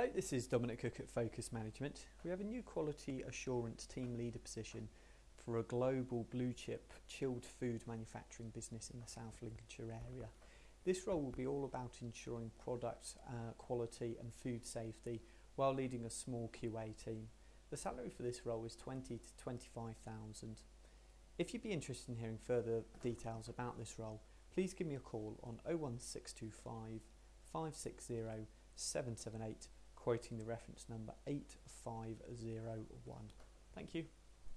Hello, this is Dominic Cook at Focus Management. We have a new quality assurance team leader position for a global blue chip chilled food manufacturing business in the South Lincolnshire area. This role will be all about ensuring product quality and food safety while leading a small QA team. The salary for this role is 20 to 25,000. If you'd be interested in hearing further details about this role, please give me a call on 01625 560 778, quoting the reference number 8501. Thank you.